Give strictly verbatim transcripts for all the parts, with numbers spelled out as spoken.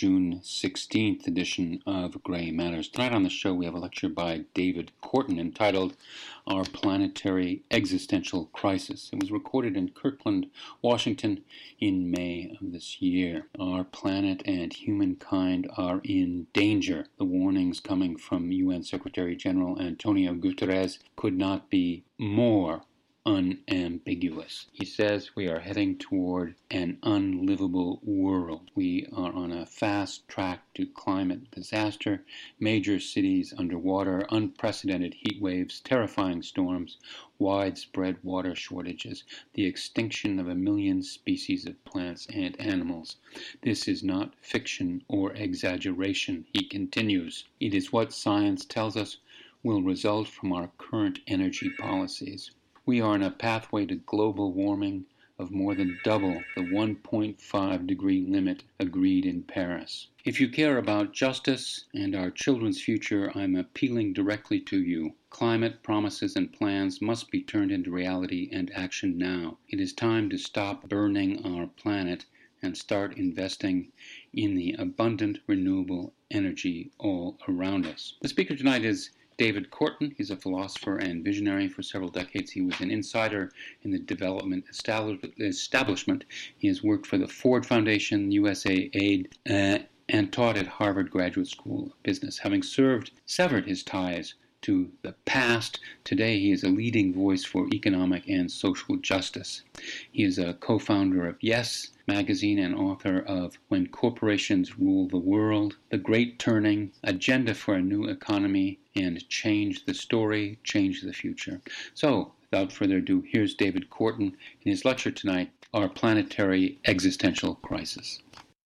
June sixteenth edition of Gray Matters. Tonight on the show we have a lecture by David Korten entitled Our Planetary Existential Crisis. It was recorded in Kirkland, Washington in May of this year. Our planet and humankind are in danger. The warnings coming from U N Secretary General Antonio Guterres could not be more unambiguous. He says we are heading toward an unlivable world. We are on a fast track to climate disaster, major cities underwater, unprecedented heat waves, terrifying storms, widespread water shortages, the extinction of a million species of plants and animals. This is not fiction or exaggeration, he continues. It is what science tells us will result from our current energy policies. We are on a pathway to global warming of more than double the one point five degree limit agreed in Paris. If you care about justice and our children's future, I'm appealing directly to you. Climate promises and plans must be turned into reality and action now. It is time to stop burning our planet and start investing in the abundant renewable energy all around us. The speaker tonight is David Korten. He's a philosopher and visionary. For several decades, he was an insider in the development establishment. He has worked for the Ford Foundation, U S A I D, uh, and taught at Harvard Graduate School of Business. Having served, severed his ties to the past, today he is a leading voice for economic and social justice. He is a co-founder of Yes magazine and author of When Corporations Rule the World, The Great Turning, Agenda for a New Economy, and Change the Story, Change the Future. So, without further ado, here's David Korten in his lecture tonight, Our Planetary Existential Crisis.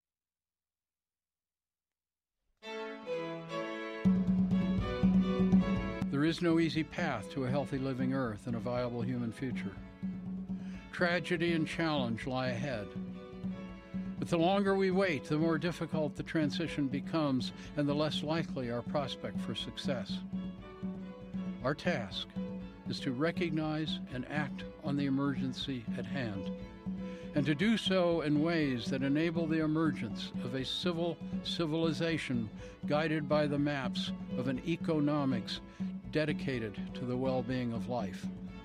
There is no easy path to a healthy living Earth and a viable human future. Tragedy and challenge lie ahead. But the longer we wait, the more difficult the transition becomes and the less likely our prospect for success. Our task is to recognize and act on the emergency at hand, and to do so in ways that enable the emergence of a civil civilization guided by the maps of an economics dedicated to the well-being of life.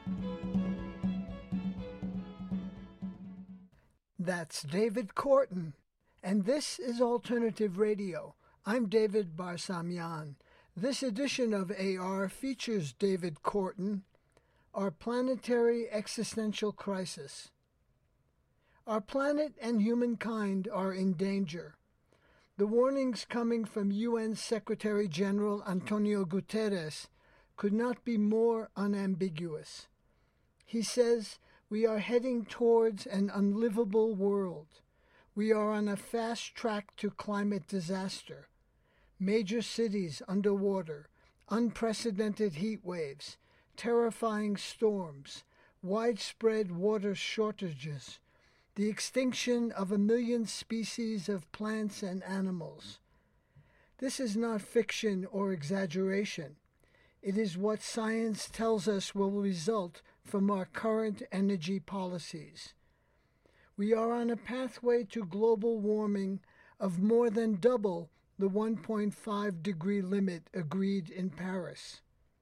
That's David Korten, and this is Alternative Radio. I'm David Barsamian. This edition of A R features David Korten, Our Planetary Existential Crisis. Our planet and humankind are in danger. The warnings coming from U N Secretary General Antonio Guterres could not be more unambiguous. He says, we are heading towards an unlivable world. We are on a fast track to climate disaster. Major cities underwater, unprecedented heat waves, terrifying storms, widespread water shortages, the extinction of a million species of plants and animals. This is not fiction or exaggeration. It is what science tells us will result from our current energy policies. We are on a pathway to global warming of more than double the one point five degree limit agreed in Paris.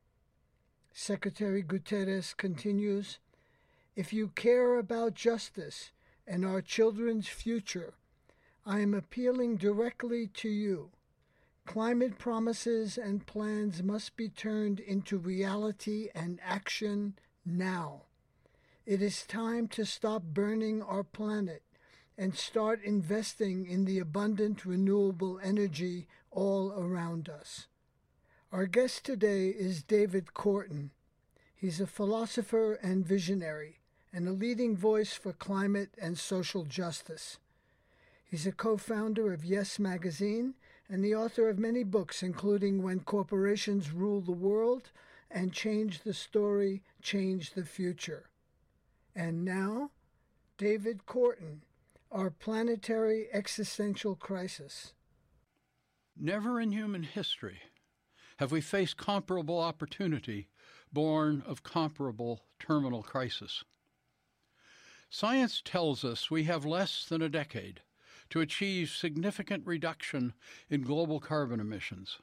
Secretary Guterres continues, if you care about justice and our children's future, I am appealing directly to you. Climate promises and plans must be turned into reality and action now. It is time to stop burning our planet and start investing in the abundant renewable energy all around us. Our guest today is David Korten. He's a philosopher and visionary, and a leading voice for climate and social justice. He's a co-founder of Yes magazine and the author of many books, including When Corporations Rule the World and Change the Story, Change the Future. And now, David Korten, Our Planetary Existential Crisis. Never in human history have we faced comparable opportunity born of comparable terminal crisis. Science tells us we have less than a decade to achieve significant reduction in global carbon emissions.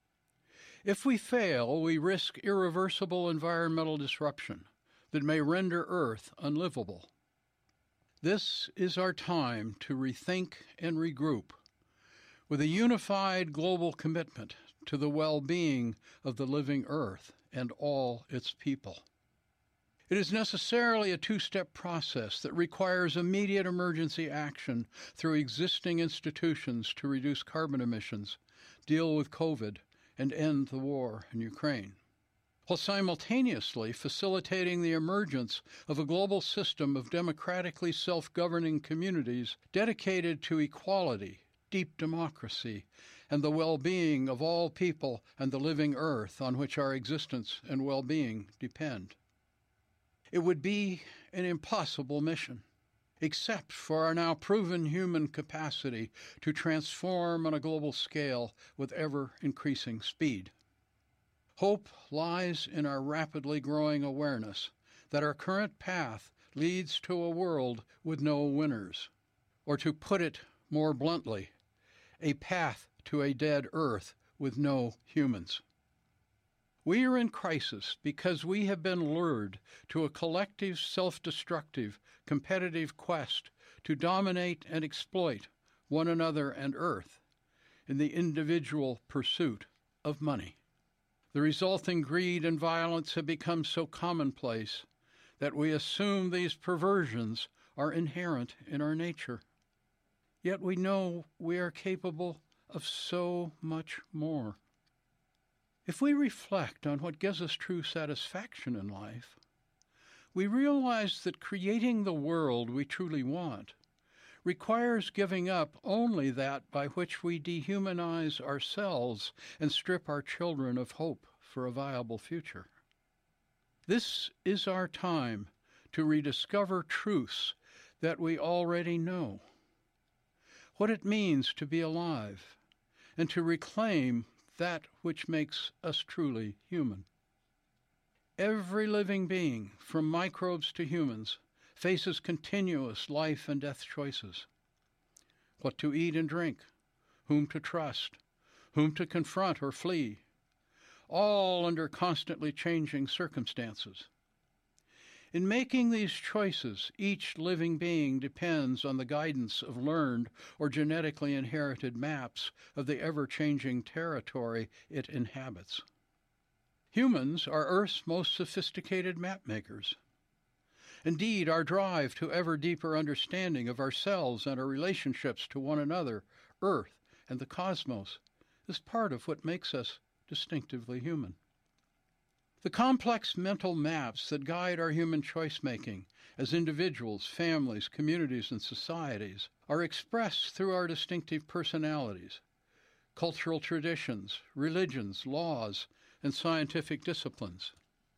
If we fail, we risk irreversible environmental disruption that may render Earth unlivable. This is our time to rethink and regroup with a unified global commitment to the well-being of the living Earth and all its people. It is necessarily a two-step process that requires immediate emergency action through existing institutions to reduce carbon emissions, deal with COVID, and end the war in Ukraine, while simultaneously facilitating the emergence of a global system of democratically self-governing communities dedicated to equality, deep democracy, and the well-being of all people and the living Earth on which our existence and well-being depend. It would be an impossible mission, except for our now proven human capacity to transform on a global scale with ever-increasing speed. Hope lies in our rapidly growing awareness that our current path leads to a world with no winners, or to put it more bluntly, a path to a dead Earth with no humans. We are in crisis because we have been lured to a collective, self-destructive, competitive quest to dominate and exploit one another and Earth in the individual pursuit of money. The resulting greed and violence have become so commonplace that we assume these perversions are inherent in our nature. Yet we know we are capable of so much more. If we reflect on what gives us true satisfaction in life, we realize that creating the world we truly want requires giving up only that by which we dehumanize ourselves and strip our children of hope for a viable future. This is our time to rediscover truths that we already know, what it means to be alive, and to reclaim that which makes us truly human. Every living being, from microbes to humans, faces continuous life and death choices. What to eat and drink, whom to trust, whom to confront or flee, all under constantly changing circumstances. In making these choices, each living being depends on the guidance of learned or genetically inherited maps of the ever-changing territory it inhabits. Humans are Earth's most sophisticated map makers. Indeed, our drive to ever deeper understanding of ourselves and our relationships to one another, Earth, and the cosmos is part of what makes us distinctively human. The complex mental maps that guide our human choice-making as individuals, families, communities, and societies are expressed through our distinctive personalities, cultural traditions, religions, laws, and scientific disciplines.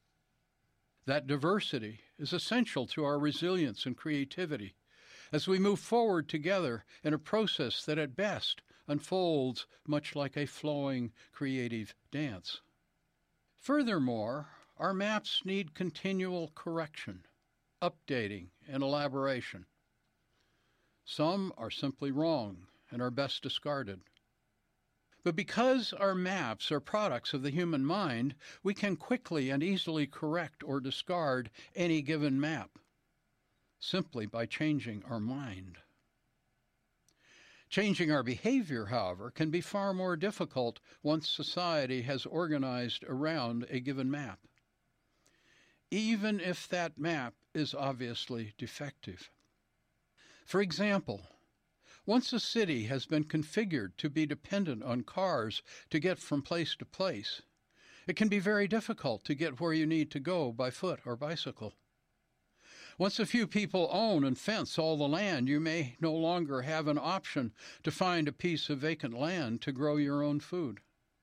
That diversity is essential to our resilience and creativity as we move forward together in a process that at best unfolds much like a flowing creative dance. Furthermore, our maps need continual correction, updating, and elaboration. Some are simply wrong and are best discarded. But because our maps are products of the human mind, we can quickly and easily correct or discard any given map, simply by changing our mind. Changing our behavior, however, can be far more difficult once society has organized around a given map, even if that map is obviously defective. For example, once a city has been configured to be dependent on cars to get from place to place, it can be very difficult to get where you need to go by foot or bicycle. Once a few people own and fence all the land, you may no longer have an option to find a piece of vacant land to grow your own food.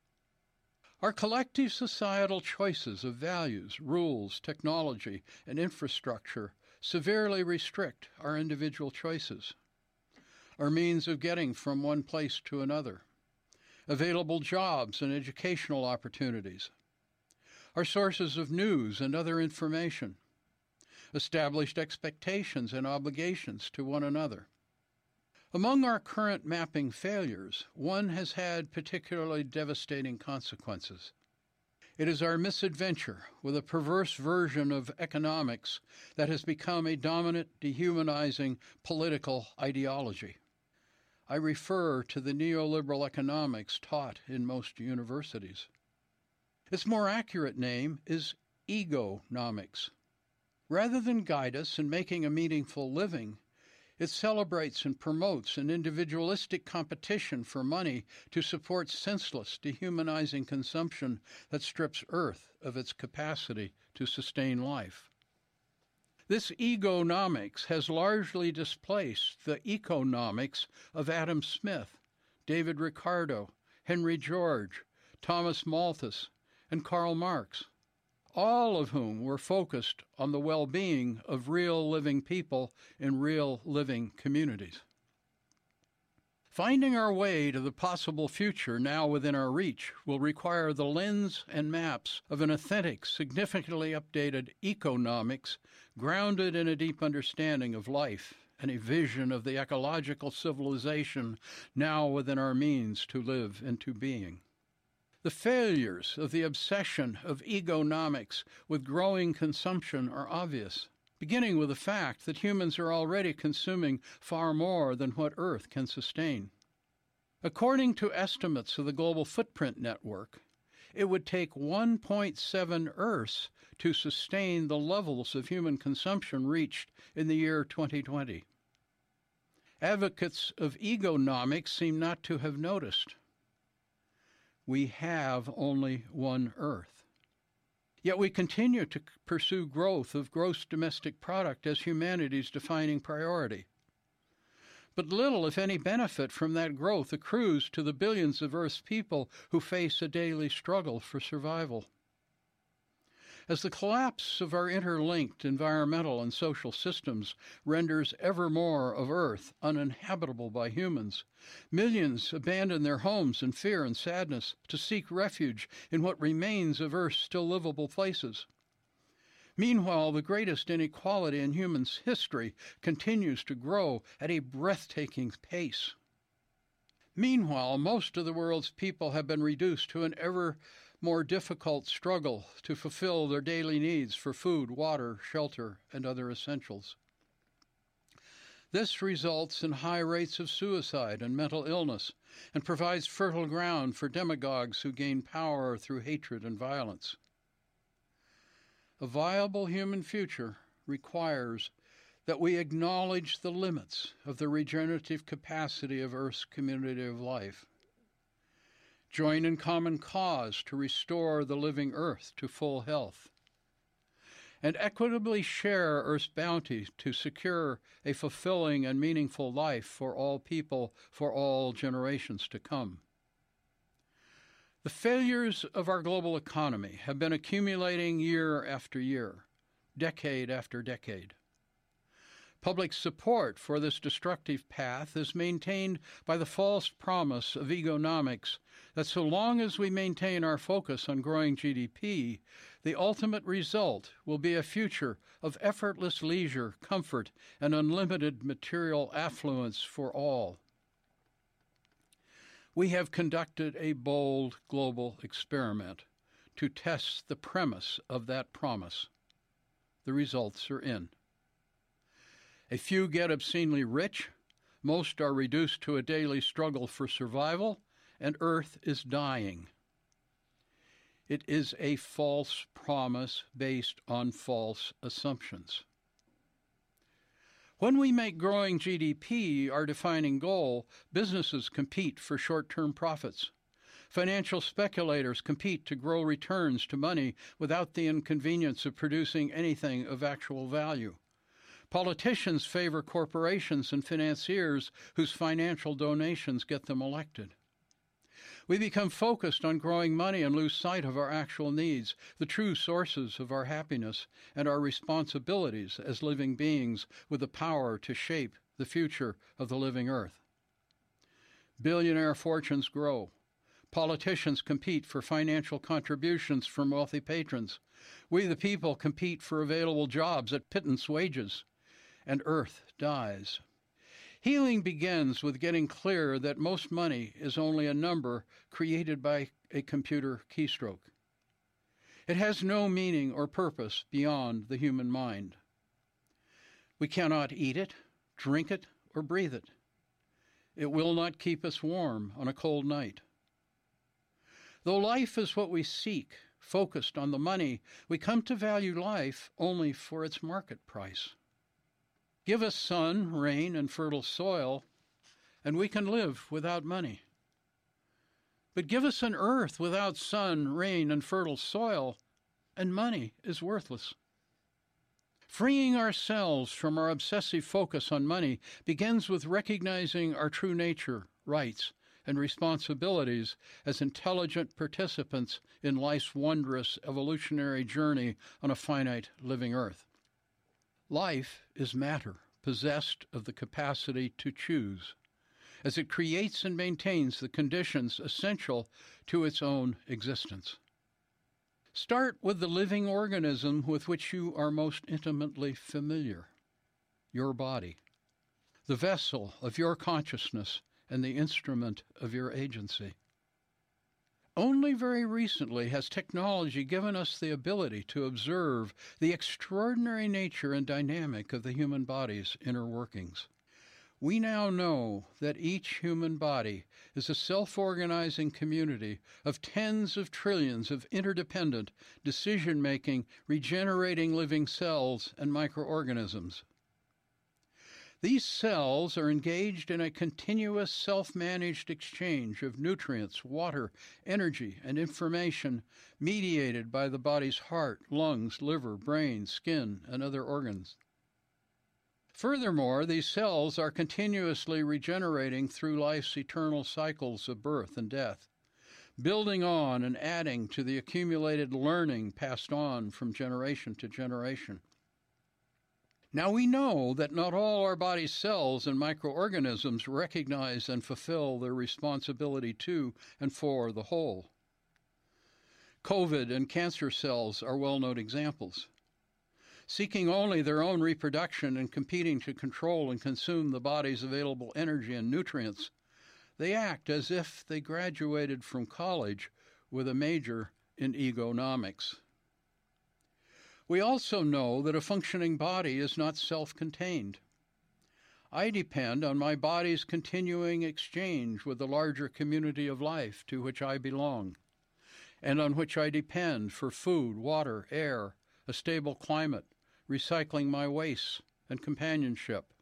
Our collective societal choices of values, rules, technology, and infrastructure severely restrict our individual choices, our means of getting from one place to another, available jobs and educational opportunities, our sources of news and other information, established expectations and obligations to one another. Among our current mapping failures, one has had particularly devastating consequences. It is our misadventure with a perverse version of economics that has become a dominant, dehumanizing political ideology. I refer to the neoliberal economics taught in most universities. Its more accurate name is egonomics. Rather than guide us in making a meaningful living, it celebrates and promotes an individualistic competition for money to support senseless, dehumanizing consumption that strips Earth of its capacity to sustain life. This egonomics has largely displaced the economics of Adam Smith, David Ricardo, Henry George, Thomas Malthus, and Karl Marx, all of whom were focused on the well-being of real living people in real living communities. Finding our way to the possible future now within our reach will require the lens and maps of an authentic, significantly updated economics grounded in a deep understanding of life and a vision of the ecological civilization now within our means to live into being. The failures of the obsession of egonomics with growing consumption are obvious, beginning with the fact that humans are already consuming far more than what Earth can sustain. According to estimates of the Global Footprint Network, it would take one point seven Earths to sustain the levels of human consumption reached in the year twenty twenty. Advocates of egonomics seem not to have noticed. We have only one Earth. Yet we continue to pursue growth of gross domestic product as humanity's defining priority. But little, if any, benefit from that growth accrues to the billions of Earth's people who face a daily struggle for survival. As the collapse of our interlinked environmental and social systems renders ever more of Earth uninhabitable by humans, millions abandon their homes in fear and sadness to seek refuge in what remains of Earth's still livable places. Meanwhile, the greatest inequality in human history continues to grow at a breathtaking pace. Meanwhile, most of the world's people have been reduced to an ever more difficult struggle to fulfill their daily needs for food, water, shelter, and other essentials. This results in high rates of suicide and mental illness and provides fertile ground for demagogues who gain power through hatred and violence. A viable human future requires that we acknowledge the limits of the regenerative capacity of Earth's community of life, join in common cause to restore the living Earth to full health, and equitably share Earth's bounty to secure a fulfilling and meaningful life for all people for all generations to come. The failures of our global economy have been accumulating year after year, decade after decade. Public support for this destructive path is maintained by the false promise of egonomics that so long as we maintain our focus on growing G D P, the ultimate result will be a future of effortless leisure, comfort, and unlimited material affluence for all. We have conducted a bold global experiment to test the premise of that promise. The results are in. A few get obscenely rich, most are reduced to a daily struggle for survival, and Earth is dying. It is a false promise based on false assumptions. When we make growing G D P our defining goal, businesses compete for short-term profits. Financial speculators compete to grow returns to money without the inconvenience of producing anything of actual value. Politicians favor corporations and financiers whose financial donations get them elected. We become focused on growing money and lose sight of our actual needs, the true sources of our happiness, and our responsibilities as living beings with the power to shape the future of the living Earth. Billionaire fortunes grow. Politicians compete for financial contributions from wealthy patrons. We, the people, compete for available jobs at pittance wages. And Earth dies. Healing begins with getting clear that most money is only a number created by a computer keystroke. It has no meaning or purpose beyond the human mind. We cannot eat it, drink it, or breathe it. It will not keep us warm on a cold night. Though life is what we seek, focused on the money, we come to value life only for its market price. Give us sun, rain, and fertile soil, and we can live without money. But give us an earth without sun, rain, and fertile soil, and money is worthless. Freeing ourselves from our obsessive focus on money begins with recognizing our true nature, rights, and responsibilities as intelligent participants in life's wondrous evolutionary journey on a finite living earth. Life is matter, possessed of the capacity to choose, as it creates and maintains the conditions essential to its own existence. Start with the living organism with which you are most intimately familiar, your body, the vessel of your consciousness and the instrument of your agency. Only very recently has technology given us the ability to observe the extraordinary nature and dynamic of the human body's inner workings. We now know that each human body is a self-organizing community of tens of trillions of interdependent, decision-making, regenerating living cells and microorganisms. These cells are engaged in a continuous self-managed exchange of nutrients, water, energy, and information mediated by the body's heart, lungs, liver, brain, skin, and other organs. Furthermore, these cells are continuously regenerating through life's eternal cycles of birth and death, building on and adding to the accumulated learning passed on from generation to generation. Now we know that not all our body's cells and microorganisms recognize and fulfill their responsibility to and for the whole. COVID and cancer cells are well-known examples. Seeking only their own reproduction and competing to control and consume the body's available energy and nutrients, they act as if they graduated from college with a major in egonomics. We also know that a functioning body is not self-contained. I depend on my body's continuing exchange with the larger community of life to which I belong, and on which I depend for food, water, air, a stable climate, recycling my waste, and companionship.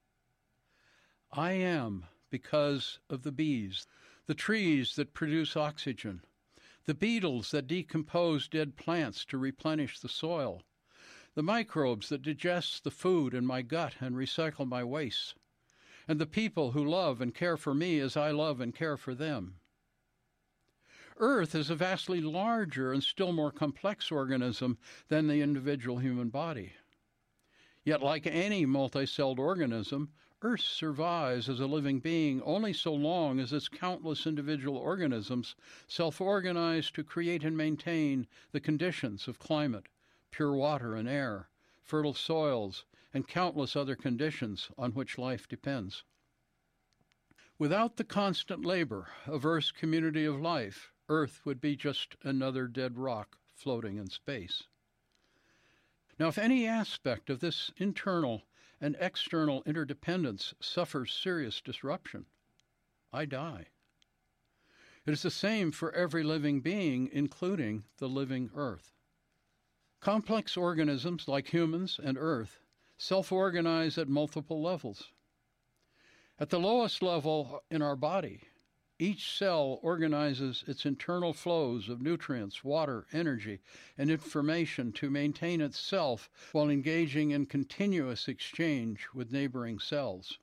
I am because of the bees, the trees that produce oxygen, the beetles that decompose dead plants to replenish the soil, the microbes that digest the food in my gut and recycle my waste, and the people who love and care for me as I love and care for them. Earth is a vastly larger and still more complex organism than the individual human body. Yet, like any multi-celled organism, Earth survives as a living being only so long as its countless individual organisms self-organize to create and maintain the conditions of climate, pure water and air, fertile soils, and countless other conditions on which life depends. Without the constant labor of Earth's community of life, Earth would be just another dead rock floating in space. Now, if any aspect of this internal and external interdependence suffers serious disruption, I die. It is the same for every living being, including the living Earth. Complex organisms like humans and Earth self-organize at multiple levels. At the lowest level in our body, each cell organizes its internal flows of nutrients, water, energy, and information to maintain itself while engaging in continuous exchange with neighboring cells.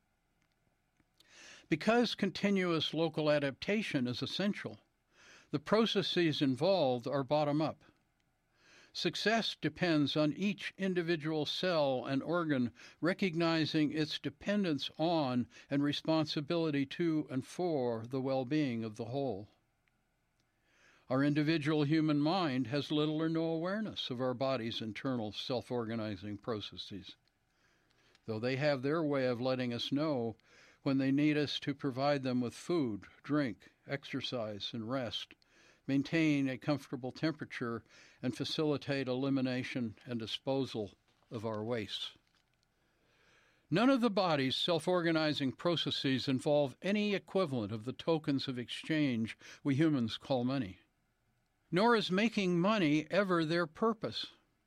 Because continuous local adaptation is essential, the processes involved are bottom-up. Success depends on each individual cell and organ recognizing its dependence on and responsibility to and for the well-being of the whole. Our individual human mind has little or no awareness of our body's internal self-organizing processes. though they have their way of letting us know when they need us to provide them with food, drink, exercise, and rest, maintain a comfortable temperature, and facilitate elimination and disposal of our wastes. None of the body's self-organizing processes involve any equivalent of the tokens of exchange we humans call money. Nor is making money ever their purpose.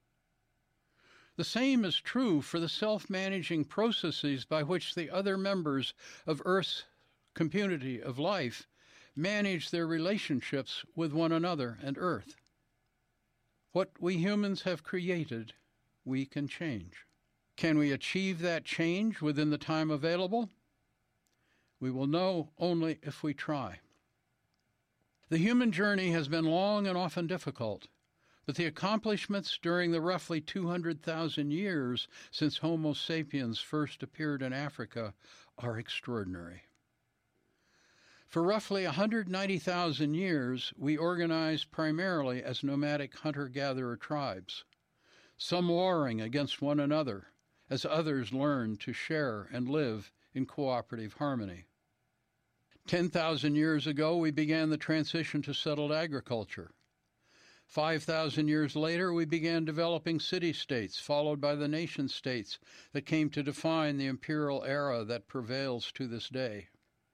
The same is true for the self-managing processes by which the other members of Earth's community of life manage their relationships with one another and Earth. What we humans have created, we can change. Can we achieve that change within the time available? We will know only if we try. The human journey has been long and often difficult, but the accomplishments during the roughly two hundred thousand years since Homo sapiens first appeared in Africa are extraordinary. For roughly one hundred ninety thousand years, we organized primarily as nomadic hunter-gatherer tribes, some warring against one another, as others learned to share and live in cooperative harmony. ten thousand years ago, we began the transition to settled agriculture. five thousand years later, we began developing city-states, followed by the nation-states that came to define the imperial era that prevails to this day.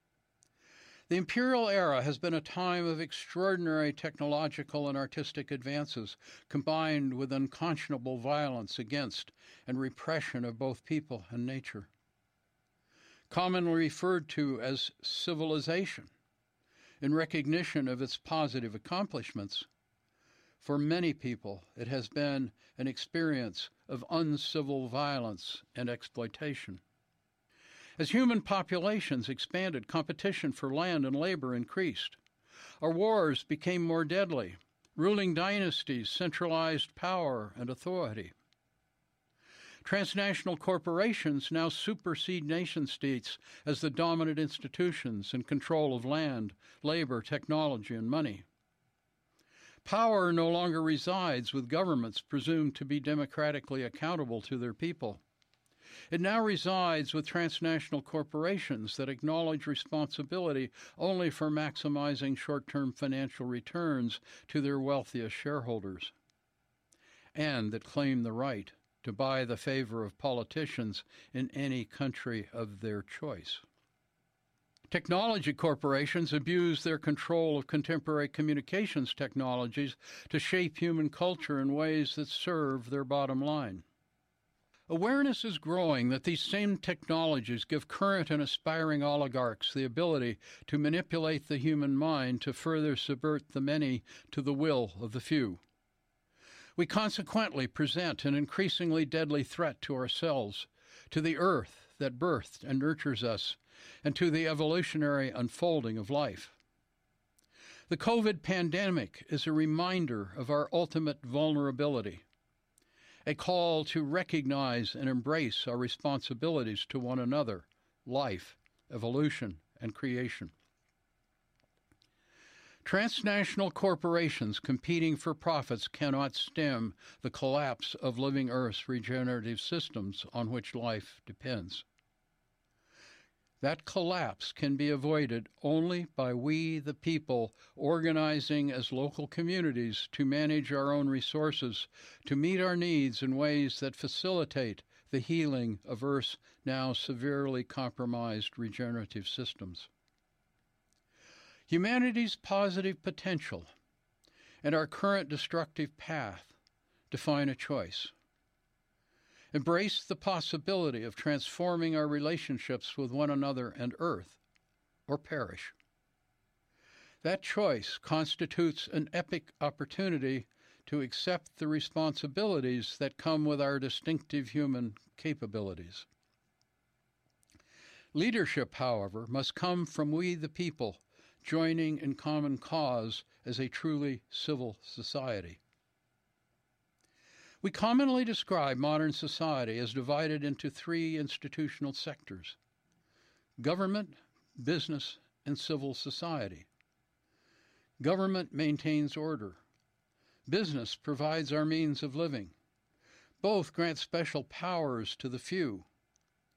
The imperial era has been a time of extraordinary technological and artistic advances, combined with unconscionable violence against and repression of both people and nature. Commonly referred to as civilization, in recognition of its positive accomplishments, for many people it has been an experience of uncivil violence and exploitation. As human populations expanded, competition for land and labor increased. Our wars became more deadly. Ruling dynasties centralized power and authority. Transnational corporations now supersede nation-states as the dominant institutions in control of land, labor, technology, and money. Power no longer resides with governments presumed to be democratically accountable to their people. It now resides with transnational corporations that acknowledge responsibility only for maximizing short-term financial returns to their wealthiest shareholders, and that claim the right to buy the favor of politicians in any country of their choice. Technology corporations abuse their control of contemporary communications technologies to shape human culture in ways that serve their bottom line. Awareness is growing that these same technologies give current and aspiring oligarchs the ability to manipulate the human mind to further subvert the many to the will of the few. We consequently present an increasingly deadly threat to ourselves, to the earth that birthed and nurtures us, and to the evolutionary unfolding of life. The COVID pandemic is a reminder of our ultimate vulnerability, a call to recognize and embrace our responsibilities to one another, life, evolution, and creation. Transnational corporations competing for profits cannot stem the collapse of living Earth's regenerative systems on which life depends. That collapse can be avoided only by we, the people, organizing as local communities to manage our own resources, to meet our needs in ways that facilitate the healing of Earth's now severely compromised regenerative systems. Humanity's positive potential and our current destructive path define a choice. Embrace the possibility of transforming our relationships with one another and Earth, or perish. That choice constitutes an epic opportunity to accept the responsibilities that come with our distinctive human capabilities. Leadership, however, must come from we the people, joining in common cause as a truly civil society. We commonly describe modern society as divided into three institutional sectors: government, business, and civil society. Government maintains order. Business provides our means of living. Both grant special powers to the few.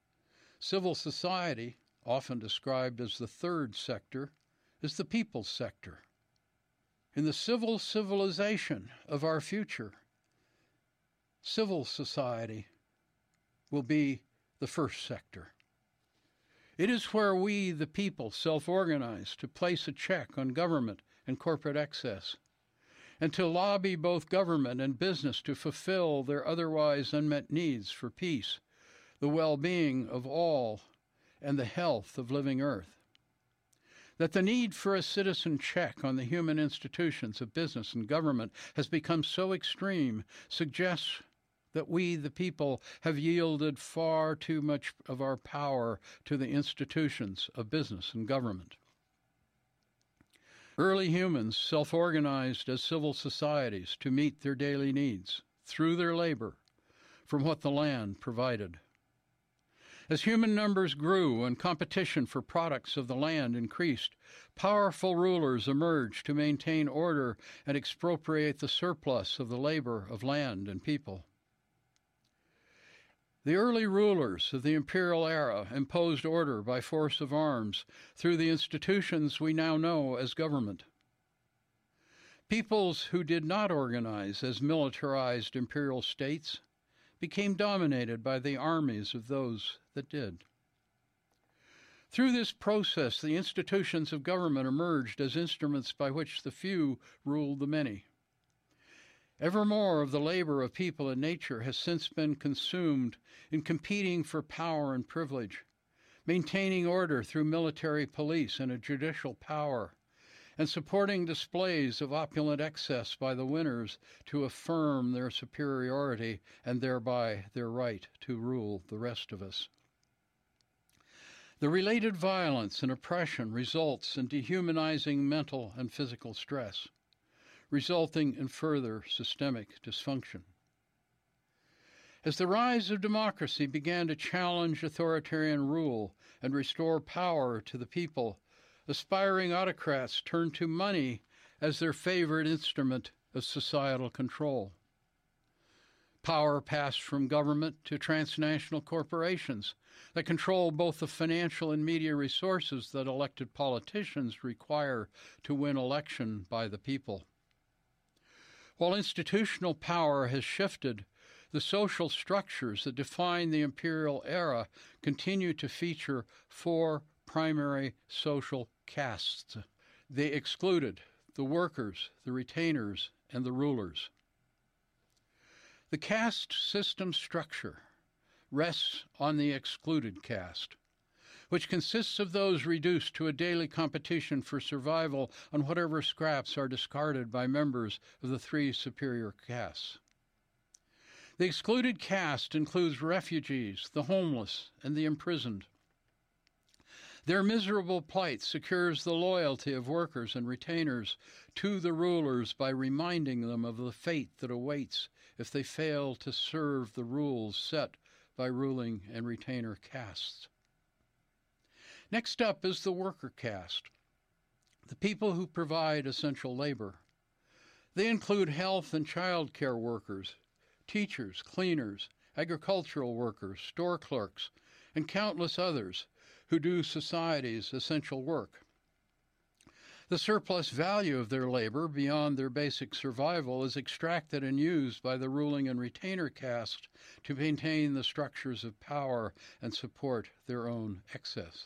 Civil society, often described as the third sector, is the people's sector. In the civil civilization of our future, civil society will be the first sector. It is where we, the people, self-organize to place a check on government and corporate excess, and to lobby both government and business to fulfill their otherwise unmet needs for peace, the well-being of all, and the health of living earth. That the need for a citizen check on the human institutions of business and government has become so extreme suggests that we, the people, have yielded far too much of our power to the institutions of business and government. Early humans self-organized as civil societies to meet their daily needs through their labor from what the land provided. As human numbers grew and competition for products of the land increased, powerful rulers emerged to maintain order and expropriate the surplus of the labor of land and people. The early rulers of the imperial era imposed order by force of arms through the institutions we now know as government. Peoples who did not organize as militarized imperial states became dominated by the armies of those that did. Through this process, the institutions of government emerged as instruments by which the few ruled the many. Ever more of the labor of people and nature has since been consumed in competing for power and privilege, maintaining order through military police and a judicial power, and supporting displays of opulent excess by the winners to affirm their superiority and thereby their right to rule the rest of us. The related violence and oppression results in dehumanizing mental and physical stress, resulting in further systemic dysfunction. As the rise of democracy began to challenge authoritarian rule and restore power to the people, aspiring autocrats turned to money as their favorite instrument of societal control. Power passed from government to transnational corporations that control both the financial and media resources that elected politicians require to win election by the people. While institutional power has shifted, the social structures that define the imperial era continue to feature four primary social castes: the excluded, the workers, the retainers, and the rulers. The caste system structure rests on the excluded caste, which consists of those reduced to a daily competition for survival on whatever scraps are discarded by members of the three superior castes. The excluded caste includes refugees, the homeless, and the imprisoned. Their miserable plight secures the loyalty of workers and retainers to the rulers by reminding them of the fate that awaits if they fail to serve the rules set by ruling and retainer castes. Next up is the worker caste, the people who provide essential labor. They include health and child care workers, teachers, cleaners, agricultural workers, store clerks, and countless others who do society's essential work. The surplus value of their labor beyond their basic survival is extracted and used by the ruling and retainer caste to maintain the structures of power and support their own excess.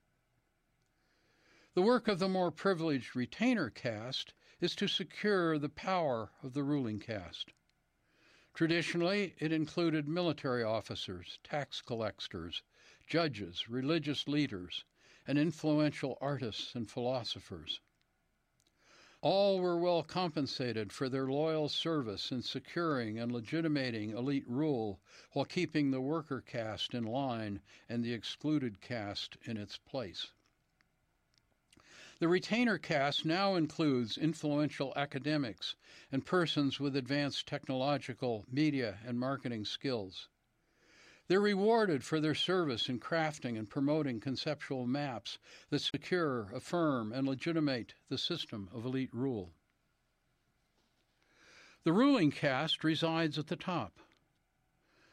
The work of the more privileged retainer caste is to secure the power of the ruling caste. Traditionally, it included military officers, tax collectors, judges, religious leaders, and influential artists and philosophers. All were well compensated for their loyal service in securing and legitimating elite rule while keeping the worker caste in line and the excluded caste in its place. The retainer caste now includes influential academics and persons with advanced technological, media, and marketing skills. They're rewarded for their service in crafting and promoting conceptual maps that secure, affirm, and legitimate the system of elite rule. The ruling caste resides at the top.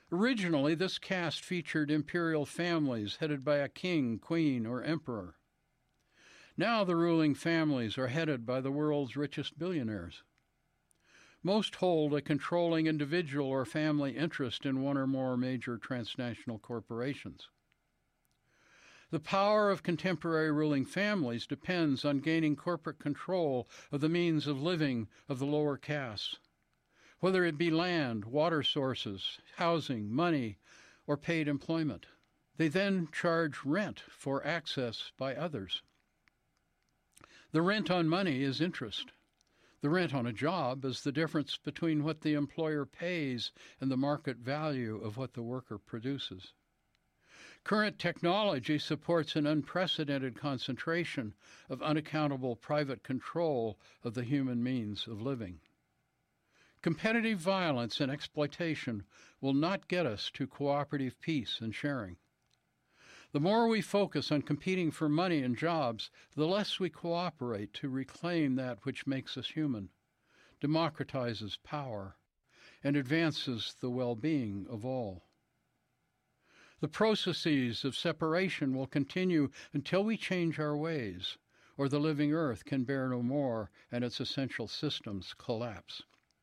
Originally, this caste featured imperial families headed by a king, queen, or emperor. Now the ruling families are headed by the world's richest billionaires. Most hold a controlling individual or family interest in one or more major transnational corporations. The power of contemporary ruling families depends on gaining corporate control of the means of living of the lower castes, whether it be land, water sources, housing, money, or paid employment. They then charge rent for access by others. The rent on money is interest. The rent on a job is the difference between what the employer pays and the market value of what the worker produces. Current technology supports an unprecedented concentration of unaccountable private control of the human means of living. Competitive violence and exploitation will not get us to cooperative peace and sharing. The more we focus on competing for money and jobs, the less we cooperate to reclaim that which makes us human, democratizes power, and advances the well-being of all. The processes of separation will continue until we change our ways, or the living earth can bear no more and its essential systems collapse.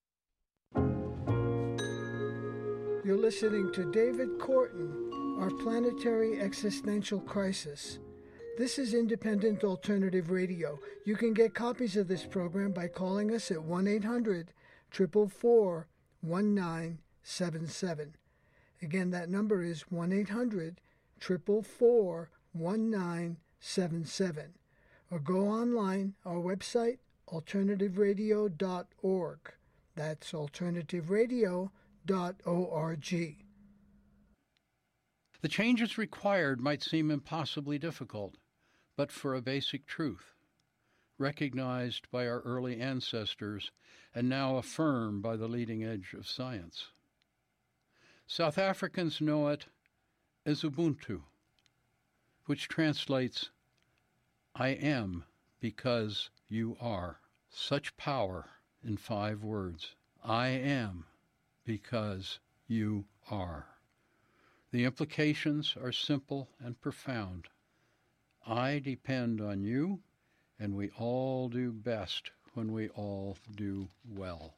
You're listening to David Korten, Our Planetary Existential Crisis. This is Independent Alternative Radio. You can get copies of this program by calling us at one eight hundred, four four four, one nine seven seven. Again, that number is one eight hundred, four four four, one nine seven seven. Or go online, our website, alternative radio dot org. That's alternative radio dot org. The changes required might seem impossibly difficult, but for a basic truth, recognized by our early ancestors and now affirmed by the leading edge of science. South Africans know it as Ubuntu, which translates, I am because you are. Such power in five words. I am because you are. The implications are simple and profound. I depend on you, and we all do best when we all do well.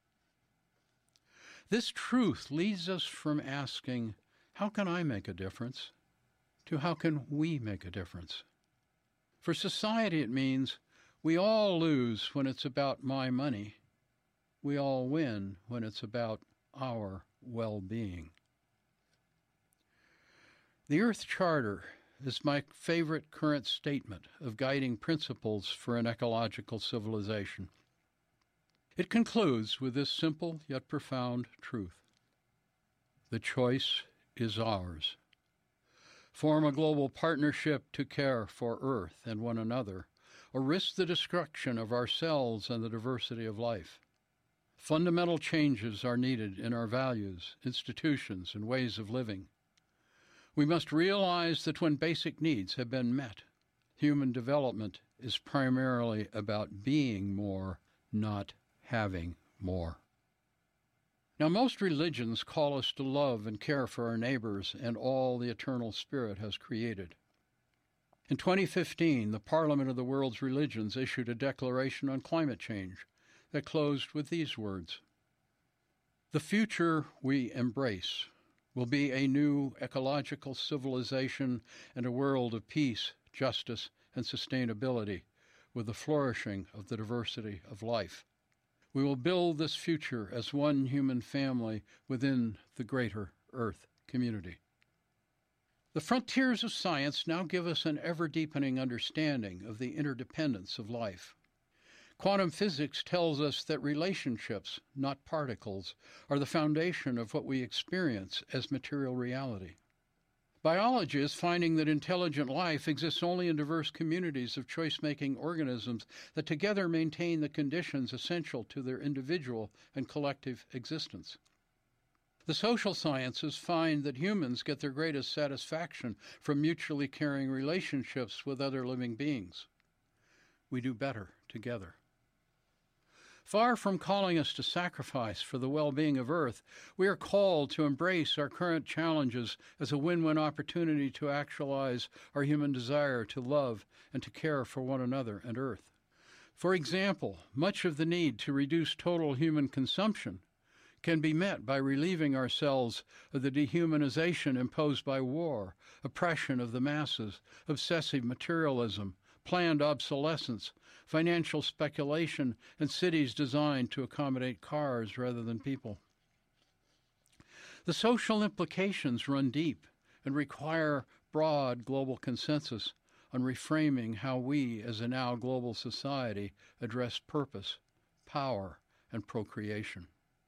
This truth leads us from asking, how can I make a difference, to how can we make a difference? For society, it means we all lose when it's about my money. We all win when it's about our well-being. The Earth Charter is my favorite current statement of guiding principles for an ecological civilization. It concludes with this simple yet profound truth. The choice is ours. Form a global partnership to care for Earth and one another, or risk the destruction of ourselves and the diversity of life. Fundamental changes are needed in our values, institutions, and ways of living. We must realize that when basic needs have been met, human development is primarily about being more, not having more. Now, most religions call us to love and care for our neighbors and all the eternal spirit has created. In twenty fifteen, the Parliament of the World's Religions issued a declaration on climate change that closed with these words: the future we embrace will be a new ecological civilization and a world of peace, justice, and sustainability, with the flourishing of the diversity of life. We will build this future as one human family within the greater Earth community. The frontiers of science now give us an ever-deepening understanding of the interdependence of life. Quantum physics tells us that relationships, not particles, are the foundation of what we experience as material reality. Biology is finding that intelligent life exists only in diverse communities of choice-making organisms that together maintain the conditions essential to their individual and collective existence. The social sciences find that humans get their greatest satisfaction from mutually caring relationships with other living beings. We do better together. Far from calling us to sacrifice for the well-being of Earth, we are called to embrace our current challenges as a win-win opportunity to actualize our human desire to love and to care for one another and Earth. For example, much of the need to reduce total human consumption can be met by relieving ourselves of the dehumanization imposed by war, oppression of the masses, obsessive materialism, planned obsolescence, financial speculation, and cities designed to accommodate cars rather than people. The social implications run deep and require broad global consensus on reframing how we, as a now global society, address purpose, power, and procreation.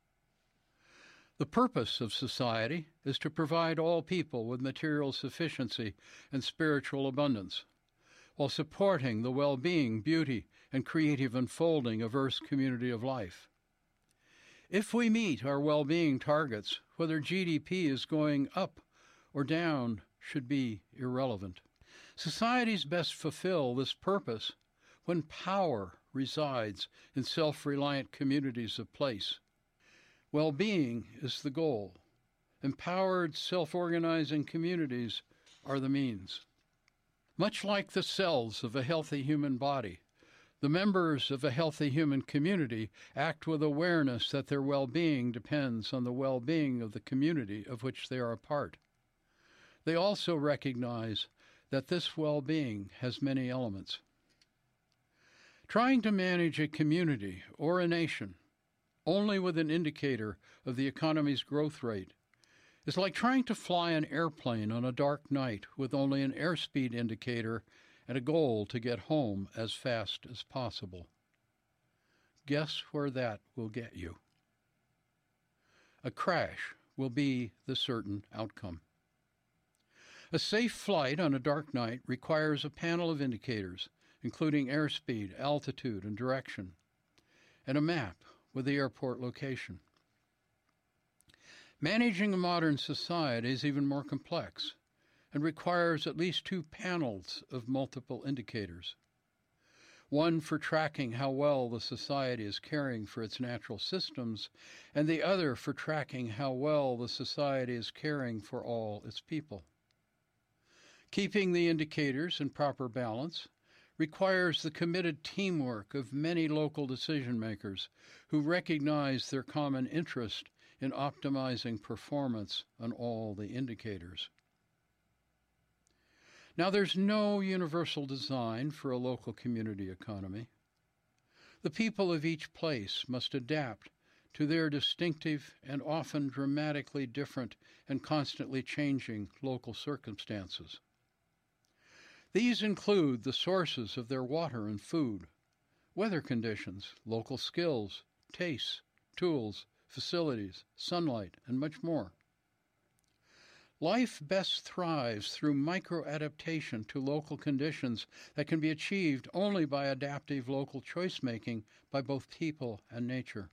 The purpose of society is to provide all people with material sufficiency and spiritual abundance, while supporting the well-being, beauty, and creative unfolding of Earth's community of life. If we meet our well-being targets, whether G D P is going up or down should be irrelevant. Societies best fulfill this purpose when power resides in self-reliant communities of place. Well-being is the goal. Empowered, self-organizing communities are the means. Much like the cells of a healthy human body, the members of a healthy human community act with awareness that their well-being depends on the well-being of the community of which they are a part. They also recognize that this well-being has many elements. Trying to manage a community or a nation only with an indicator of the economy's growth rate is like trying to fly an airplane on a dark night with only an airspeed indicator and a goal to get home as fast as possible. Guess where that will get you? A crash will be the certain outcome. A safe flight on a dark night requires a panel of indicators, including airspeed, altitude, and direction, and a map with the airport location. Managing a modern society is even more complex and requires at least two panels of multiple indicators. One for tracking how well the society is caring for its natural systems, and the other for tracking how well the society is caring for all its people. Keeping the indicators in proper balance requires the committed teamwork of many local decision-makers who recognize their common interest in optimizing performance on all the indicators. Now, there's no universal design for a local community economy. The people of each place must adapt to their distinctive and often dramatically different and constantly changing local circumstances. These include the sources of their water and food, weather conditions, local skills, tastes, tools, facilities, sunlight, and much more. Life best thrives through micro-adaptation to local conditions that can be achieved only by adaptive local choice-making by both people and nature.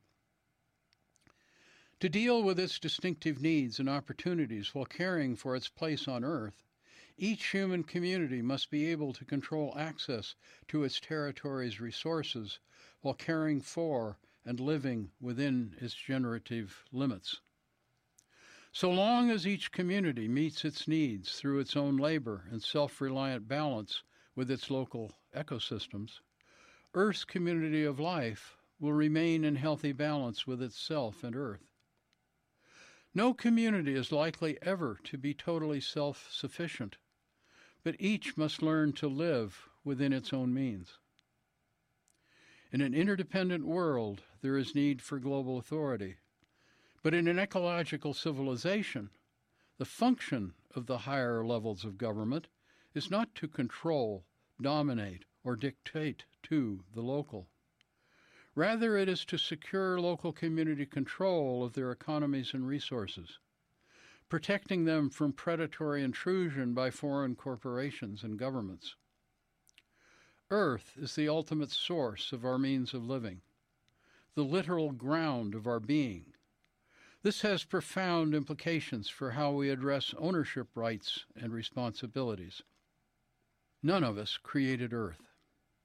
To deal with its distinctive needs and opportunities while caring for its place on Earth, each human community must be able to control access to its territory's resources while caring for and living within its generative limits. So long as each community meets its needs through its own labor and self-reliant balance with its local ecosystems, Earth's community of life will remain in healthy balance with itself and Earth. No community is likely ever to be totally self-sufficient, but each must learn to live within its own means. In an interdependent world, there is need for global authority, but in an ecological civilization, the function of the higher levels of government is not to control, dominate, or dictate to the local. Rather, it is to secure local community control of their economies and resources, protecting them from predatory intrusion by foreign corporations and governments. Earth is the ultimate source of our means of living, the literal ground of our being. This has profound implications for how we address ownership rights and responsibilities. None of us created Earth,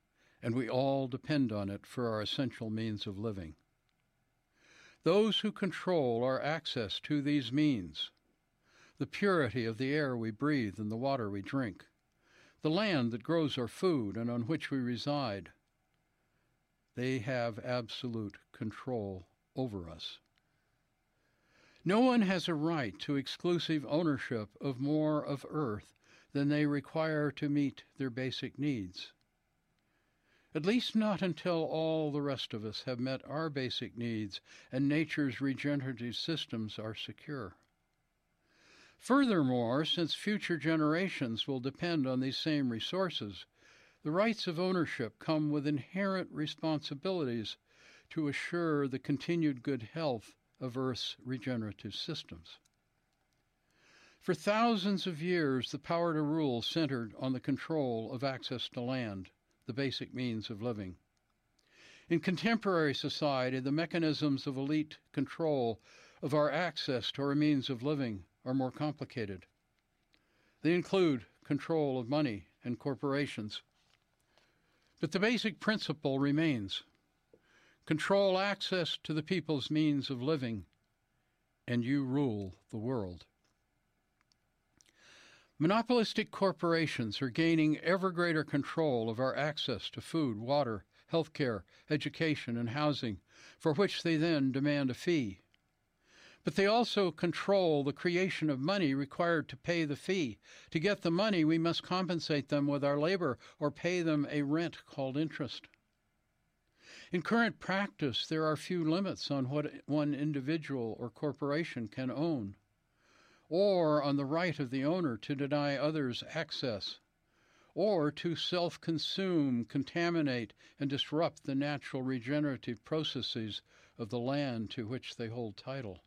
and we all depend on it for our essential means of living. Those who control our access to these means, the purity of the air we breathe and the water we drink, the land that grows our food and on which we reside, they have absolute control over us. No one has a right to exclusive ownership of more of Earth than they require to meet their basic needs. At least not until all the rest of us have met our basic needs and nature's regenerative systems are secure. Furthermore, since future generations will depend on these same resources, the rights of ownership come with inherent responsibilities to assure the continued good health of Earth's regenerative systems. For thousands of years, the power to rule centered on the control of access to land, the basic means of living. In contemporary society, the mechanisms of elite control of our access to our means of living are more complicated. They include control of money and corporations. But the basic principle remains: control access to the people's means of living, and you rule the world. Monopolistic corporations are gaining ever greater control of our access to food, water, health care, education, and housing, for which they then demand a fee. But they also control the creation of money required to pay the fee. To get the money, we must compensate them with our labor or pay them a rent called interest. In current practice, there are few limits on what one individual or corporation can own, or on the right of the owner to deny others access, or to self-consume, contaminate, and disrupt the natural regenerative processes of the land to which they hold title.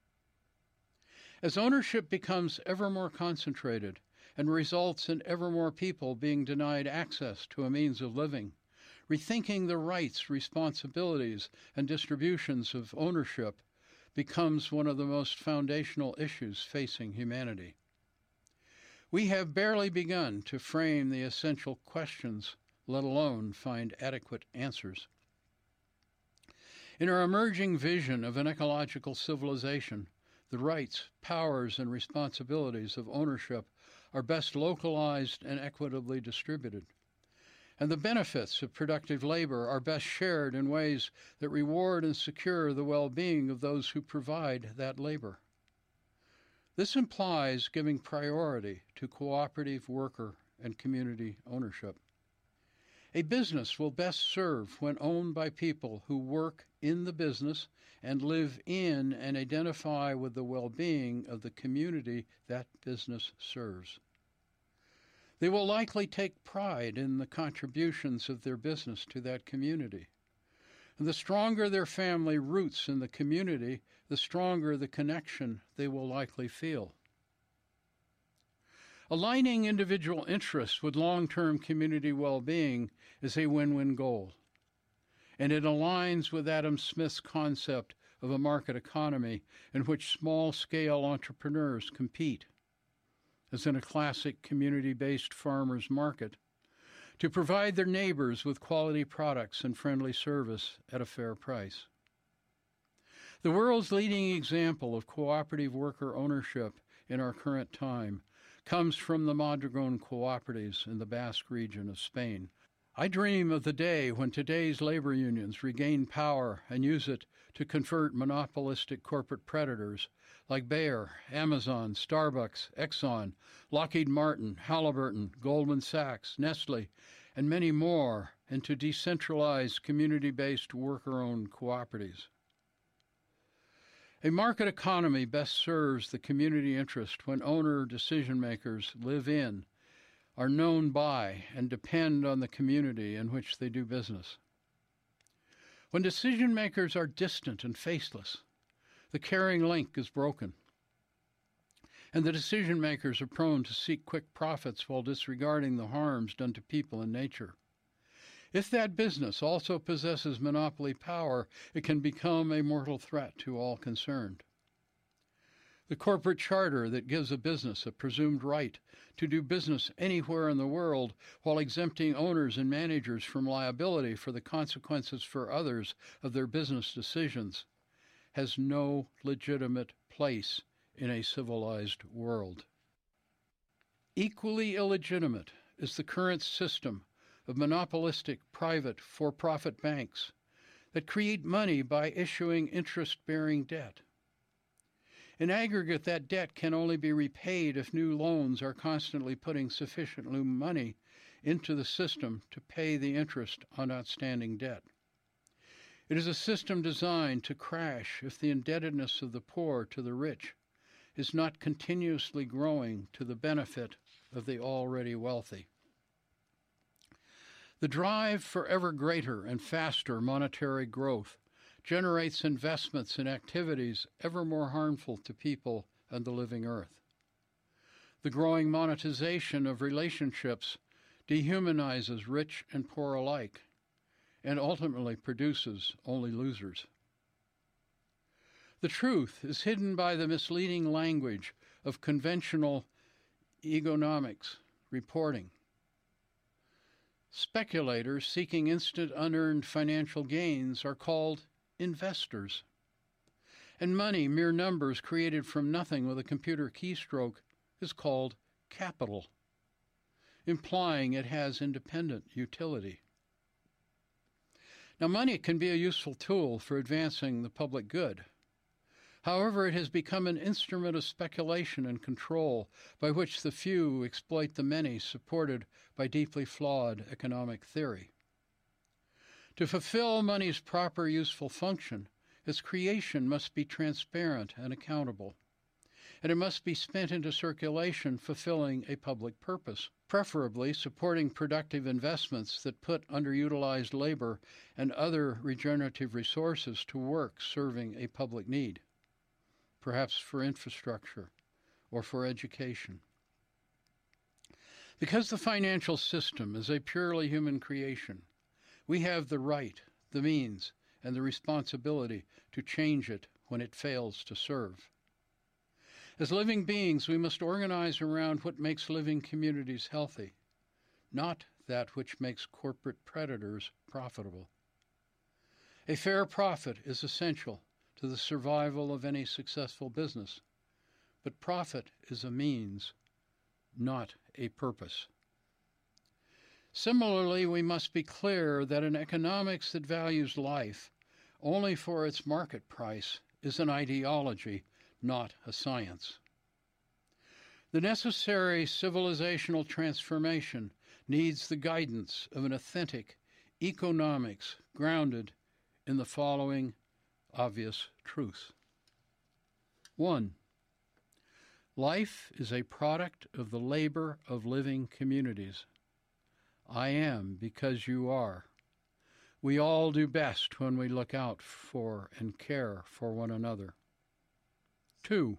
As ownership becomes ever more concentrated and results in ever more people being denied access to a means of living, rethinking the rights, responsibilities, and distributions of ownership becomes one of the most foundational issues facing humanity. We have barely begun to frame the essential questions, let alone find adequate answers. In our emerging vision of an ecological civilization, the rights, powers, and responsibilities of ownership are best localized and equitably distributed, and the benefits of productive labor are best shared in ways that reward and secure the well-being of those who provide that labor. This implies giving priority to cooperative worker and community ownership. A business will best serve when owned by people who work in the business and live in and identify with the well-being of the community that business serves. They will likely take pride in the contributions of their business to that community. And the stronger their family roots in the community, the stronger the connection they will likely feel. Aligning individual interests with long-term community well-being is a win-win goal, and it aligns with Adam Smith's concept of a market economy in which small-scale entrepreneurs compete, as in a classic community-based farmers market, to provide their neighbors with quality products and friendly service at a fair price. The world's leading example of cooperative worker ownership in our current time comes from the Mondragon cooperatives in the Basque region of Spain. I dream of the day when today's labor unions regain power and use it to convert monopolistic corporate predators like Bayer, Amazon, Starbucks, Exxon, Lockheed Martin, Halliburton, Goldman Sachs, Nestle, and many more into decentralized, community-based, worker-owned cooperatives. A market economy best serves the community interest when owner decision-makers live in, are known by, and depend on the community in which they do business. When decision-makers are distant and faceless, the caring link is broken, and the decision-makers are prone to seek quick profits while disregarding the harms done to people and nature. If that business also possesses monopoly power, it can become a mortal threat to all concerned. The corporate charter that gives a business a presumed right to do business anywhere in the world while exempting owners and managers from liability for the consequences for others of their business decisions has no legitimate place in a civilized world. Equally illegitimate is the current system of monopolistic private for-profit banks that create money by issuing interest-bearing debt. In aggregate, that debt can only be repaid if new loans are constantly putting sufficient new money into the system to pay the interest on outstanding debt. It is a system designed to crash if the indebtedness of the poor to the rich is not continuously growing to the benefit of the already wealthy. The drive for ever greater and faster monetary growth generates investments in activities ever more harmful to people and the living earth. The growing monetization of relationships dehumanizes rich and poor alike and ultimately produces only losers. The truth is hidden by the misleading language of conventional economics reporting. Speculators seeking instant unearned financial gains are called investors. And money, mere numbers created from nothing with a computer keystroke, is called capital, implying it has independent utility. Now, money can be a useful tool for advancing the public good. However, it has become an instrument of speculation and control by which the few exploit the many, supported by deeply flawed economic theory. To fulfill money's proper useful function, its creation must be transparent and accountable, and it must be spent into circulation fulfilling a public purpose, preferably supporting productive investments that put underutilized labor and other regenerative resources to work serving a public need, perhaps for infrastructure or for education. Because the financial system is a purely human creation, we have the right, the means, and the responsibility to change it when it fails to serve. As living beings, we must organize around what makes living communities healthy, not that which makes corporate predators profitable. A fair profit is essential to the survival of any successful business, but profit is a means, not a purpose. Similarly, we must be clear that an economics that values life only for its market price is an ideology, not a science. The necessary civilizational transformation needs the guidance of an authentic economics grounded in the following obvious truths. One, life is a product of the labor of living communities. I am because you are. We all do best when we look out for and care for one another. Two,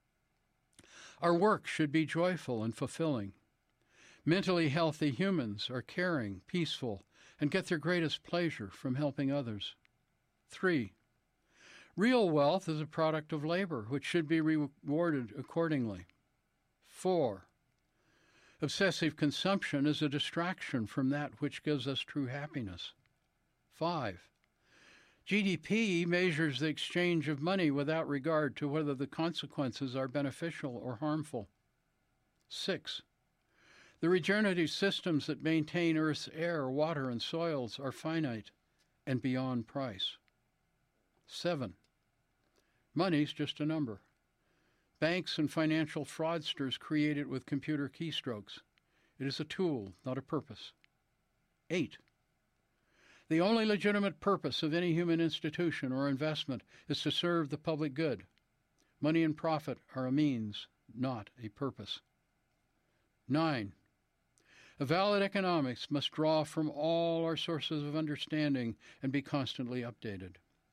our work should be joyful and fulfilling. Mentally healthy humans are caring, peaceful, and get their greatest pleasure from helping others. Three, real wealth is a product of labor, which should be rewarded accordingly. Four, obsessive consumption is a distraction from that which gives us true happiness. Five, G D P measures the exchange of money without regard to whether the consequences are beneficial or harmful. Six, the regenerative systems that maintain Earth's air, water, and soils are finite and beyond price. Seven, money's just a number. Banks and financial fraudsters create it with computer keystrokes. It is a tool, not a purpose. Eight, the only legitimate purpose of any human institution or investment is to serve the public good. Money and profit are a means, not a purpose. Nine, a valid economics must draw from all our sources of understanding and be constantly updated.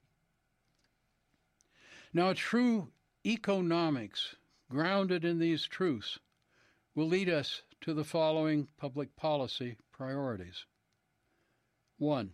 Now, a true economics grounded in these truths will lead us to the following public policy priorities. One,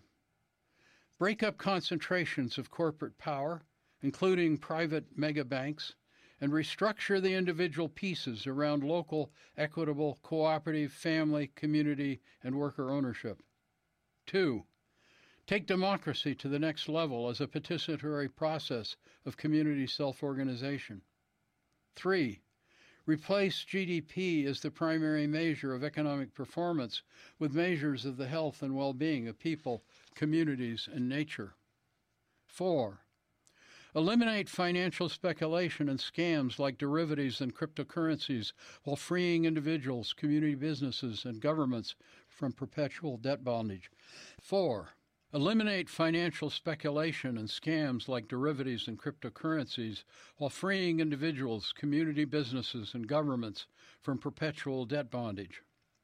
break up concentrations of corporate power, including private mega banks, and restructure the individual pieces around local, equitable, cooperative, family, community, and worker ownership. Two, take democracy to the next level as a participatory process of community self-organization. Three, replace G D P as the primary measure of economic performance with measures of the health and well-being of people, communities, and nature. Four, eliminate financial speculation and scams like derivatives and cryptocurrencies while freeing individuals, community businesses, and governments from perpetual debt bondage. Four, eliminate financial speculation and scams like derivatives and cryptocurrencies while freeing individuals, community businesses, and governments from perpetual debt bondage.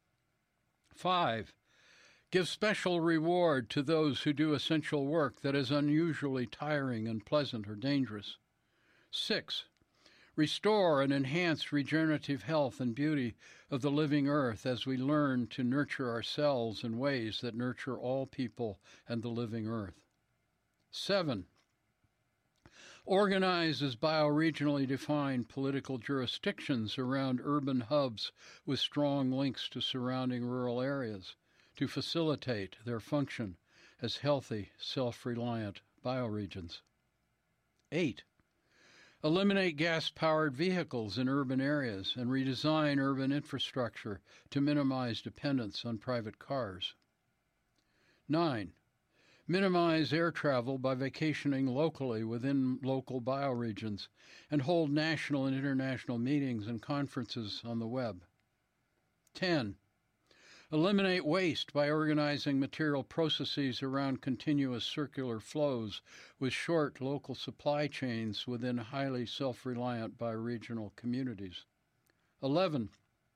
Five, give special reward to those who do essential work that is unusually tiring, unpleasant, or dangerous. Six, restore and enhance regenerative health and beauty of the living earth as we learn to nurture ourselves in ways that nurture all people and the living earth. Seven, organize as bioregionally defined political jurisdictions around urban hubs with strong links to surrounding rural areas to facilitate their function as healthy, self-reliant bioregions. Eight, eliminate gas-powered vehicles in urban areas and redesign urban infrastructure to minimize dependence on private cars. Nine, minimize air travel by vacationing locally within local bioregions and hold national and international meetings and conferences on the web. Ten, eliminate waste by organizing material processes around continuous circular flows with short local supply chains within highly self-reliant bioregional communities. Eleven,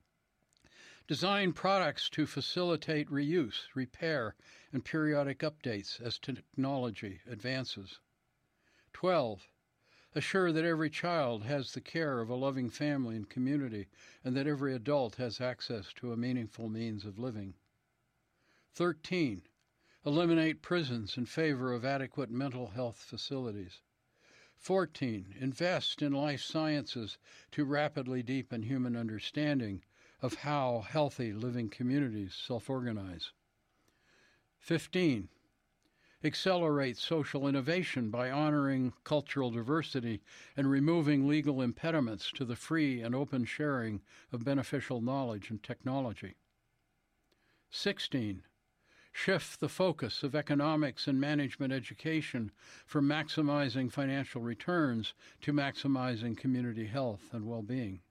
design products to facilitate reuse, repair, and periodic updates as technology advances. Twelve, assure that every child has the care of a loving family and community, and that every adult has access to a meaningful means of living. Thirteen, eliminate prisons in favor of adequate mental health facilities. Fourteen, invest in life sciences to rapidly deepen human understanding of how healthy living communities self-organize. Fifteen, accelerate social innovation by honoring cultural diversity and removing legal impediments to the free and open sharing of beneficial knowledge and technology. Sixteen, shift the focus of economics and management education from maximizing financial returns to maximizing community health and well-being.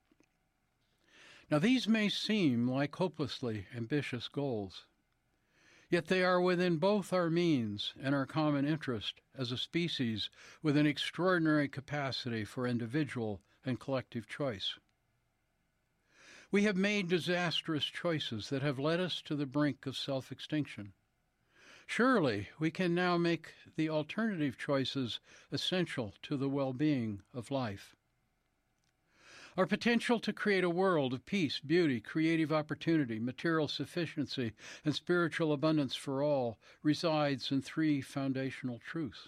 Now, these may seem like hopelessly ambitious goals, yet they are within both our means and our common interest as a species with an extraordinary capacity for individual and collective choice. We have made disastrous choices that have led us to the brink of self-extinction. Surely we can now make the alternative choices essential to the well-being of life. Our potential to create a world of peace, beauty, creative opportunity, material sufficiency, and spiritual abundance for all resides in three foundational truths.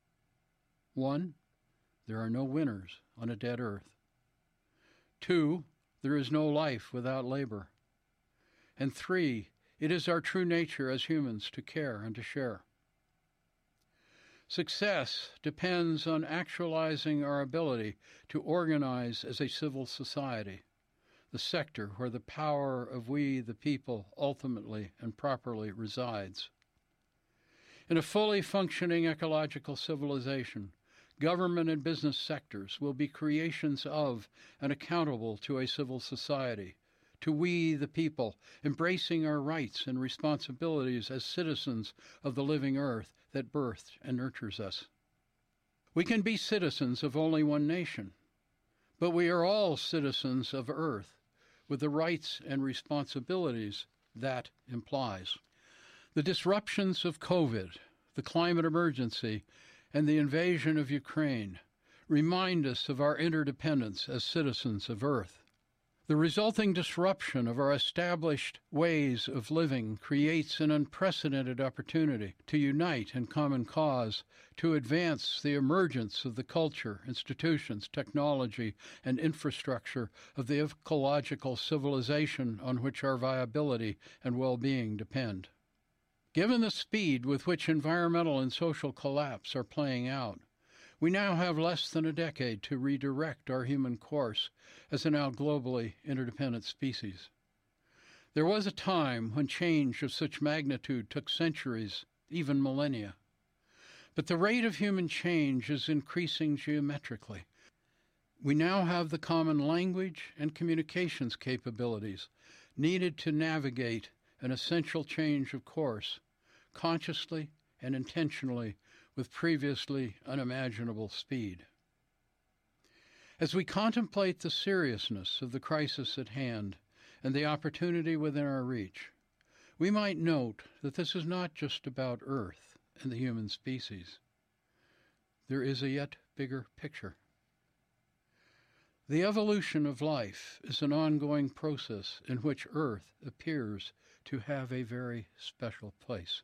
One, there are no winners on a dead earth. Two, there is no life without labor. And three, it is our true nature as humans to care and to share. Success depends on actualizing our ability to organize as a civil society, the sector where the power of we, the people, ultimately and properly resides. In a fully functioning ecological civilization, government and business sectors will be creations of and accountable to a civil society, to we, the people, embracing our rights and responsibilities as citizens of the living earth that birthed and nurtures us. We can be citizens of only one nation, but we are all citizens of earth with the rights and responsibilities that implies. The disruptions of COVID, the climate emergency, and the invasion of Ukraine remind us of our interdependence as citizens of earth. The resulting disruption of our established ways of living creates an unprecedented opportunity to unite in common cause, to advance the emergence of the culture, institutions, technology, and infrastructure of the ecological civilization on which our viability and well-being depend. Given the speed with which environmental and social collapse are playing out, we now have less than a decade to redirect our human course as a now globally interdependent species. There was a time when change of such magnitude took centuries, even millennia. But the rate of human change is increasing geometrically. We now have the common language and communications capabilities needed to navigate an essential change of course, consciously and intentionally, with previously unimaginable speed. As we contemplate the seriousness of the crisis at hand and the opportunity within our reach, we might note that this is not just about Earth and the human species. There is a yet bigger picture. The evolution of life is an ongoing process in which Earth appears to have a very special place.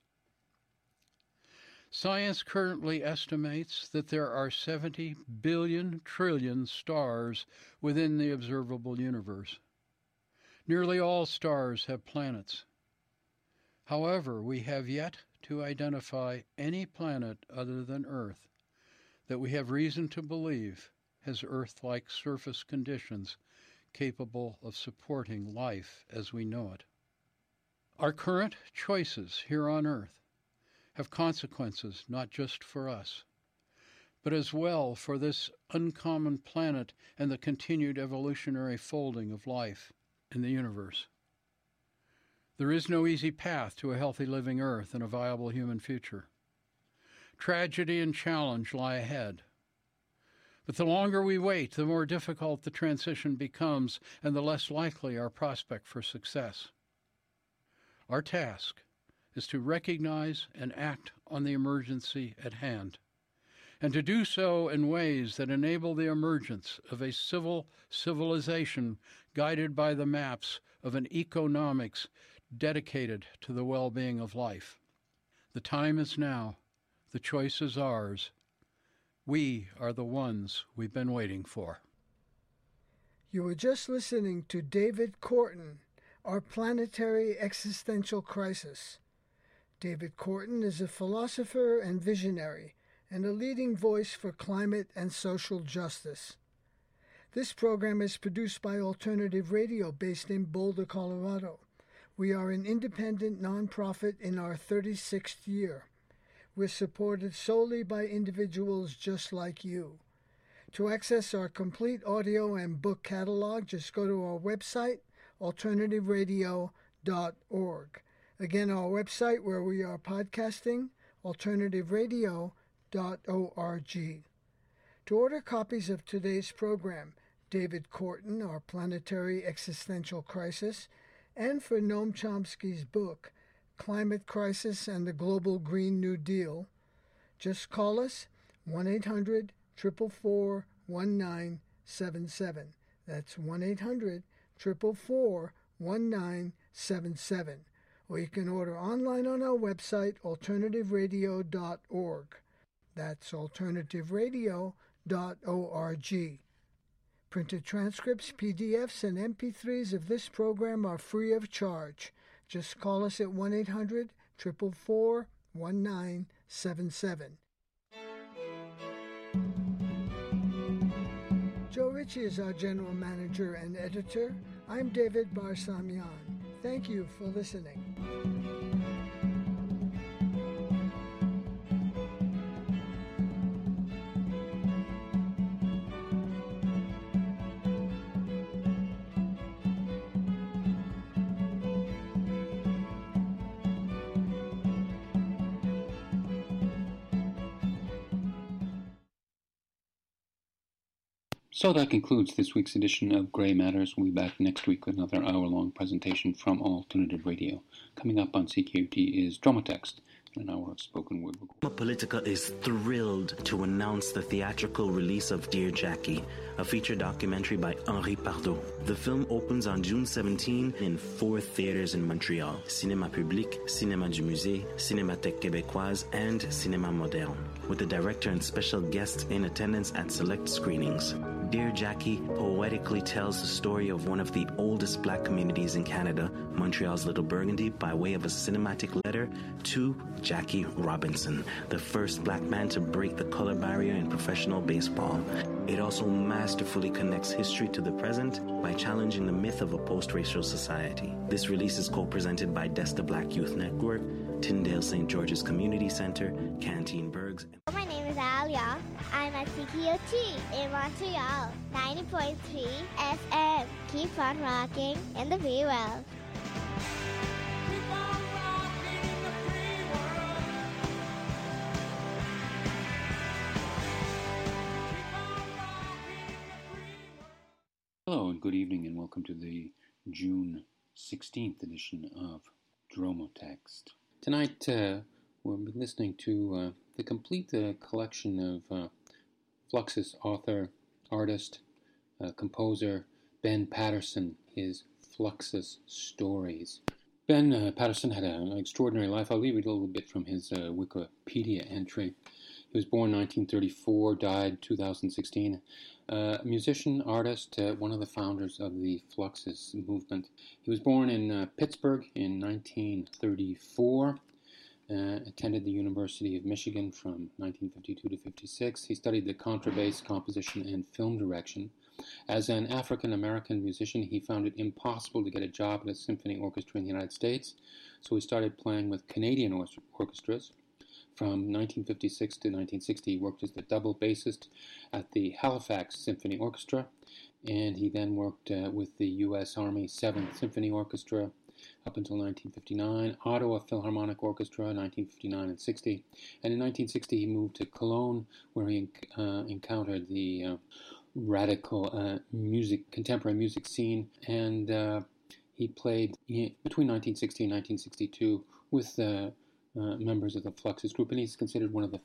Science currently estimates that there are seventy billion trillion stars within the observable universe. Nearly all stars have planets. However, we have yet to identify any planet other than Earth that we have reason to believe has Earth-like surface conditions capable of supporting life as we know it. Our current choices here on Earth have consequences not just for us, but as well for this uncommon planet and the continued evolutionary folding of life in the universe. There is no easy path to a healthy living Earth and a viable human future. Tragedy and challenge lie ahead. But the longer we wait, the more difficult the transition becomes and the less likely our prospect for success. Our task is to recognize and act on the emergency at hand, and to do so in ways that enable the emergence of a civil civilization guided by the maps of an economics dedicated to the well-being of life. The time is now. The choice is ours. We are the ones we've been waiting for. You were just listening to David Korten, Our Planetary Existential Crisis. David Korten is a philosopher and visionary, and a leading voice for climate and social justice. This program is produced by Alternative Radio based in Boulder, Colorado. We are an independent nonprofit in our thirty-sixth year. We're supported solely by individuals just like you. To access our complete audio and book catalog, just go to our website, alternative radio dot org. Again, our website where we are podcasting, alternative radio dot org. To order copies of today's program, David Korten, Our Planetary Existential Crisis, and for Noam Chomsky's book, Climate Crisis and the Global Green New Deal, just call us one eight hundred, four four four, one nine seven seven. That's one eight hundred, four four four, one nine seven seven. Or you can order online on our website, alternative radio dot org. That's alternative radio dot org. Printed transcripts, P D Fs, and M P threes of this program are free of charge. Just call us at one eight hundred, four four four, one nine seven seven. Joe Ritchie is our general manager and editor. I'm David Barsamian. Thank you for listening. So that concludes this week's edition of Gray Matters. We'll be back next week with another hour-long presentation from Alternative Radio. Coming up on C Q T is Drama Text, and an hour of spoken word. Politica is thrilled to announce the theatrical release of Dear Jackie, a feature documentary by Henri Pardot. The film opens on June seventeenth in four theaters in Montreal: Cinéma Public, Cinéma du Musée, Cinémathèque Québécoise, and Cinéma Moderne, with the director and special guests in attendance at select screenings. Dear Jackie poetically tells the story of one of the oldest black communities in Canada, Montreal's Little Burgundy, by way of a cinematic letter to Jackie Robinson, the first black man to break the color barrier in professional baseball. It also masterfully connects history to the present by challenging the myth of a post-racial society. This release is co-presented by Desta Black Youth Network, Tyndale Saint George's Community Center, Canteen Bergs. My name is Alia. I'm at C K O T in Montreal, ninety point three F M. Keep on rocking in the free world. Hello and good evening and welcome to the June sixteenth edition of Dromotext. Tonight uh, we'll be listening to uh, the complete uh, collection of uh, Fluxus author, artist, uh, composer Ben Patterson, his Fluxus Stories. Ben uh, Patterson had a, an extraordinary life. I'll read a little bit from his uh, Wikipedia entry. He was born nineteen thirty-four, died two thousand sixteen. Uh, musician, artist, uh, one of the founders of the Fluxus movement. He was born in uh, Pittsburgh in nineteen thirty-four. Uh, attended the University of Michigan from nineteen fifty-two to fifty-six. He studied the contrabass, composition, and film direction. As an African-American musician, he found it impossible to get a job at a symphony orchestra in the United States, so he started playing with Canadian or- orchestras. From nineteen fifty-six to nineteen sixty, he worked as the double bassist at the Halifax Symphony Orchestra, and he then worked uh, with the U S Army seventh Symphony Orchestra up until nineteen fifty-nine, Ottawa Philharmonic Orchestra, nineteen fifty-nine and sixty, and in nineteen sixty he moved to Cologne, where he uh, encountered the uh, radical uh, music, contemporary music scene, and uh, he played in, between nineteen sixty and nineteen sixty-two with uh, uh, members of the Fluxus group, and he's considered one of the